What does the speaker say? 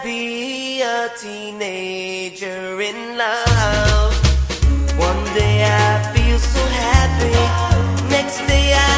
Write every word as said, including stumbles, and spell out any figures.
be a teenager in love. One day I feel so happy, next day I